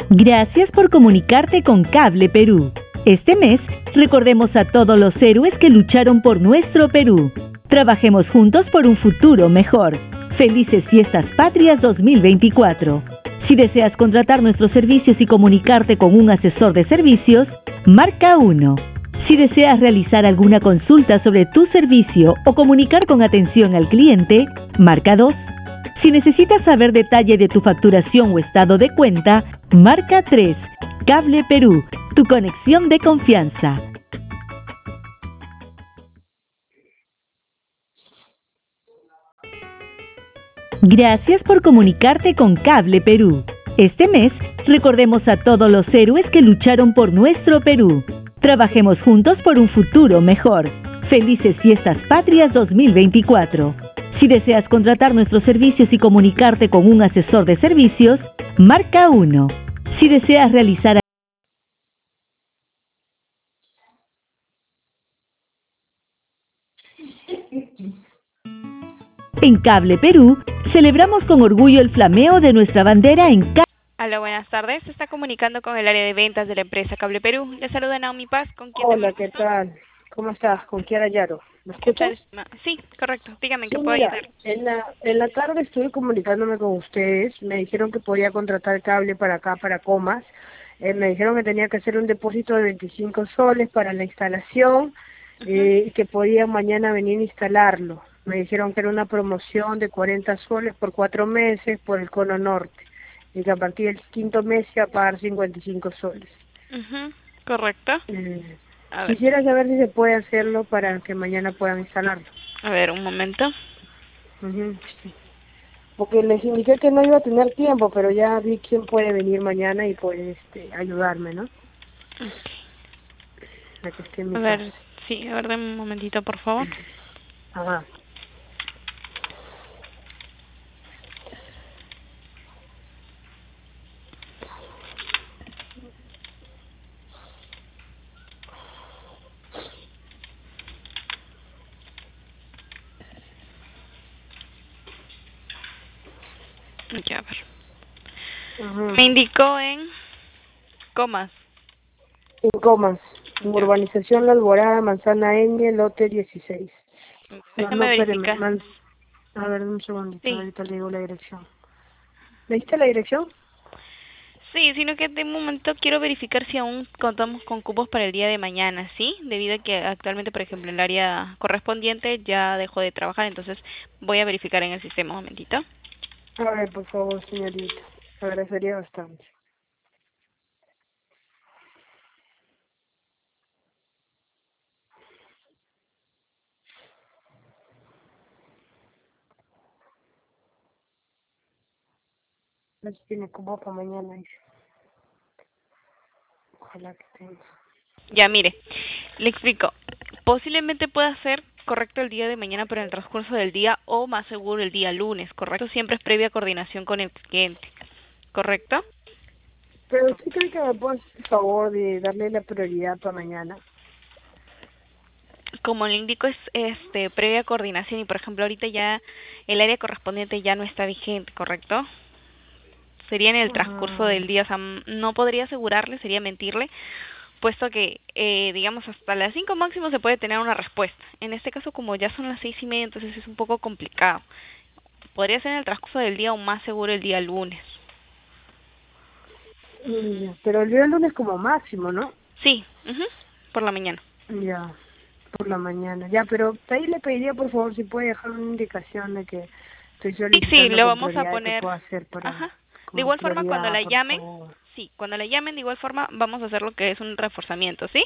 Gracias por comunicarte con Cable Perú. Este mes, recordemos a todos los héroes que lucharon por nuestro Perú. Trabajemos juntos por un futuro mejor. Felices Fiestas Patrias 2024. Si deseas contratar nuestros servicios y comunicarte con un asesor de servicios, marca 1. Si deseas realizar alguna consulta sobre tu servicio o comunicar con atención al cliente, marca 2. Si necesitas saber detalle de tu facturación o estado de cuenta, marca 3. Cable Perú, tu conexión de confianza. Gracias por comunicarte con Cable Perú. Este mes, recordemos a todos los héroes que lucharon por nuestro Perú. Trabajemos juntos por un futuro mejor. Felices Fiestas Patrias 2024. Si deseas contratar nuestros servicios y comunicarte con un asesor de servicios, marca 1. Si deseas realizar en Cable Perú, celebramos con orgullo el flameo de nuestra bandera en Aló, buenas tardes. Se está comunicando con el área de ventas de la empresa Cable Perú. Le saluda Naomi Paz. ¿Con quién? Hola, ¿qué tal? ¿Cómo estás? ¿Con Kiara Yaro? ¿Me escuchas? Sí, correcto. Dígame, ¿en Sí, qué puedo mira, ayudar? en la tarde estuve comunicándome con ustedes. Me dijeron que podía contratar cable para acá, para Comas. Me dijeron que tenía que hacer un depósito de 25 soles para la instalación y que podían mañana venir a instalarlo. Me dijeron que era una promoción de 40 soles por 4 meses por el cono norte y que a partir del quinto mes iba a pagar 55 soles. Correcto. A ver, Quisiera saber si se puede hacerlo para que mañana puedan instalarlo. un momento. Sí. Porque les indiqué que no iba a tener tiempo, pero ya vi quién puede venir mañana y puede ayudarme, ¿no? La que esté en mi A casa. ver, sí, a ver, dame un momentito, por favor. Ajá. Ya, a ver. Me indicó en Comas. En Comas, en Urbanización La Alborada, Manzana Ñ, lote 16. Déjame Espérame, verificar. a ver, un segundito, Sí. ahorita le digo la dirección. ¿Le diste la dirección? Sí, sino que de momento quiero verificar si aún contamos con cupos para el día de mañana, ¿sí? Debido a que actualmente, por ejemplo, el área correspondiente ya dejó de trabajar, entonces voy a verificar en el sistema un momentito. A ver, por favor, señorita. Agradecería bastante. No sé si tiene cupo para mañana, dice. Ojalá que tenga. Ya, mire, le explico. Posiblemente pueda ser correcto el día de mañana, pero en el transcurso del día o más seguro el día lunes, ¿correcto? Siempre es previa coordinación con el cliente, ¿correcto? Pero ¿usted cree que me puede hacer el favor de darle la prioridad para mañana? Como le indico, es previa coordinación y, por ejemplo, ahorita ya el área correspondiente ya no está vigente, ¿correcto? Sería en el transcurso del día, o sea, no podría asegurarle, sería mentirle, puesto que, digamos, hasta las 5 máximo se puede tener una respuesta. En este caso, como ya son las 6:30, entonces es un poco complicado. Podría ser en el transcurso del día o más seguro el día lunes. Pero el día lunes como máximo, ¿no? Sí, por la mañana. Ya, por la mañana. Ya, pero ahí le pediría por favor si puede dejar una indicación de que estoy Sí, solicitando lo con vamos a prioridad y que poner. puedo hacer Ajá. De como igual forma, cuando prioridad, la por llamen, favor. sí, cuando la llamen, de igual forma, vamos a hacer lo que es un reforzamiento, ¿sí?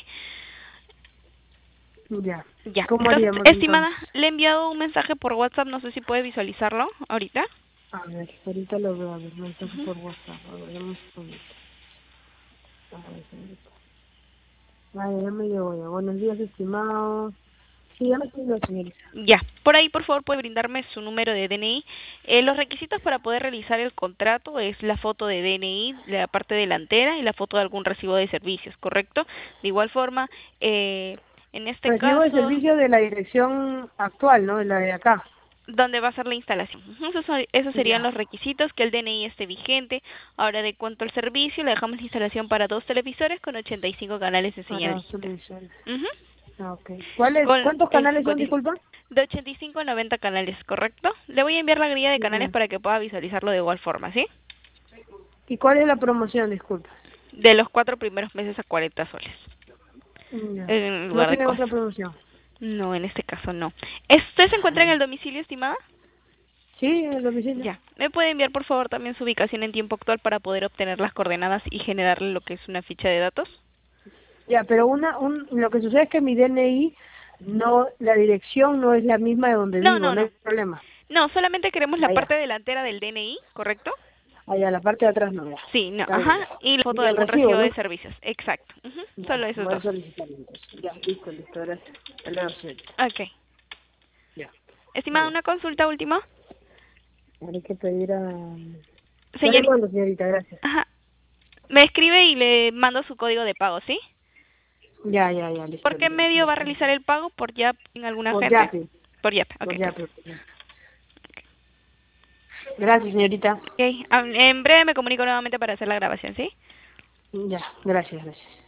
Ya. Ya. ¿Cómo Entonces, haríamos estimada, entonces? le he enviado un mensaje por WhatsApp, no sé si puede visualizarlo ahorita. A ver, ahorita lo veo, a ver, mensaje por WhatsApp. A ver, dame un segundito. A ver, señorita. Vale, ya me llegó ya. Buenos días, estimados. Sí, ya me llegó, señorita. Ya, por ahí por favor puede brindarme su número de DNI. Los requisitos para poder realizar el contrato es la foto de DNI, la parte delantera y la foto de algún recibo de servicios, ¿correcto? De igual forma, en este Recibo el caso, servicio de la dirección actual, ¿no? De la de acá. donde va a ser la instalación. Esos serían Ya. los requisitos, que el DNI esté vigente. Ahora, de cuanto al servicio, le dejamos la instalación para 2 televisores con 85 canales de señal Para digital. soluciones. Ujú. Ah, ok. Con ¿Cuántos el canales son, código disculpa? de 85 a 90 canales, ¿correcto? Le voy a enviar la grilla de canales Ya. para que pueda visualizarlo de igual forma, ¿sí? ¿Y cuál es la promoción, disculpa? De los 4 primeros meses a 40 soles, Ya. en No lugar de tiene otra costo. promoción. No, en este caso no. ¿Usted se encuentra en el domicilio, estimada? Sí, en el domicilio. Ya. ¿Me puede enviar, por favor, también su ubicación en tiempo actual para poder obtener las coordenadas y generarle lo que es una ficha de datos? Ya, pero lo que sucede es que mi DNI, no, la dirección no es la misma de donde No, vivo, no, no hay no. problema. No, solamente queremos la Allá, parte delantera del DNI, ¿correcto? allá, la parte de atrás no, ya. Sí, no, Está bien, ajá. ya. Y la foto Y de el algún recibo, recibo ¿no? de servicios. Exacto. Ujú. Ya, Solo esos voy a dos. solicitar entonces. Ya, listo, gracias. Hasta luego, señorita. Ok. Ya, Estimada, vale. una consulta última. Ahora hay que pedir a... Ya le Señorita, mando, señorita, gracias. ajá. Me escribe y le mando su código de pago, ¿sí? Ya, listo, ¿Por qué listo. medio va a realizar el pago? ¿Por Yap en algún Por agente? Yapi, Por Yap, ok, por Yapi. perfecto. Gracias, señorita. Ok, en breve me comunico nuevamente para hacer la grabación, ¿sí? Ya, gracias.